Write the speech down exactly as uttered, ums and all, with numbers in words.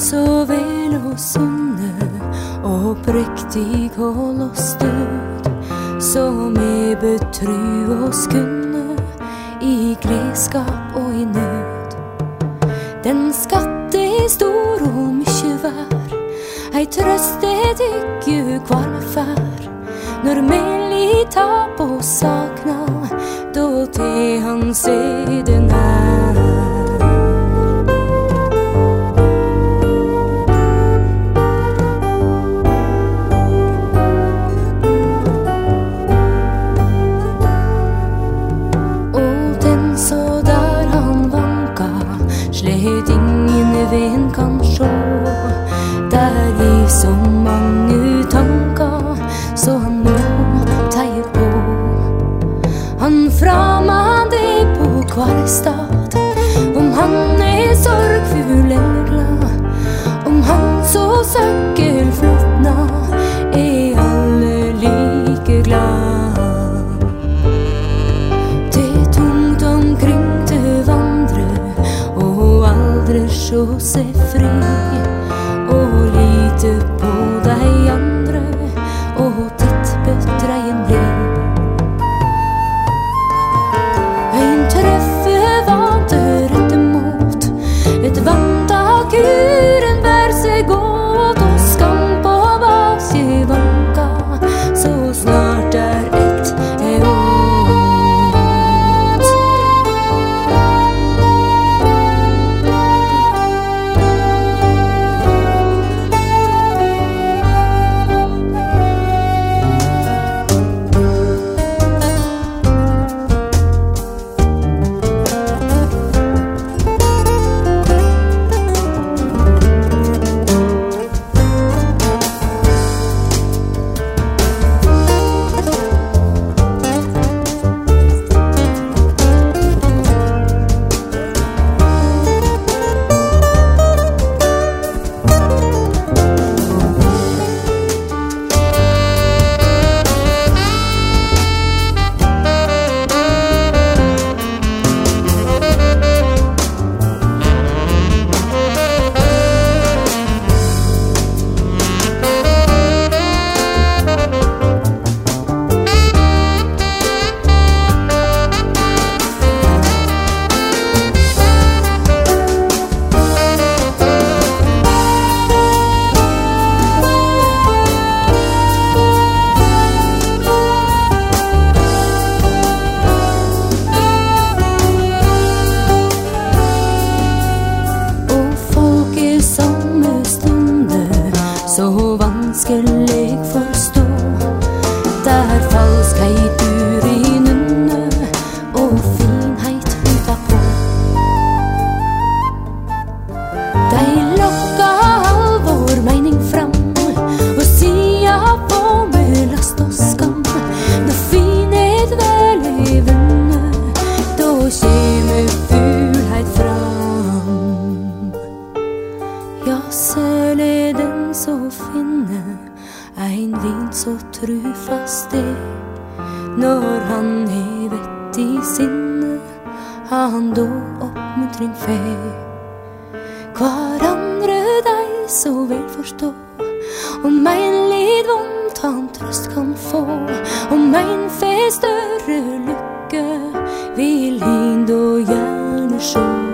så vel og sunne og prektig hold oss død, som vi betru oss kunne i gledskap og i nød. Den skatt er stor og mykje vær, ei trøst er tykkje kvar med fær, når vi lita på sakna, då til hans er det nær. Slett ingen ven kan sjå, der liv så mange tanker, så han nå teier på. Han framan det på hver stad, om han er sorgfull eller glad, om han så søkker flotna, er alle like glad. Det er tungt omkring til vandre, aldri sjå seg fri, og lite på de andre, og ditt betreien blir. Ein treffe vante rette mot, et vant av kuren bær seg godt, og skam på hva seg vanka, så snart er ett er åt. Så vanskelig forstå, der falskheit ur i nunne, og finheit utapå. De lokka alvor mening fram, og sia på med last og skam. Når finhet vel er vunne, da kjeme fulheit fram. Ja, selv er den så finne, ein vin så trufast det, når han er vett i sinne, han da oppmuntring fe. Hver andre deg så vel forstå, om ein lid vondt han trøst kan få, om ein fe større lykke, vil hin da gjerne sjå.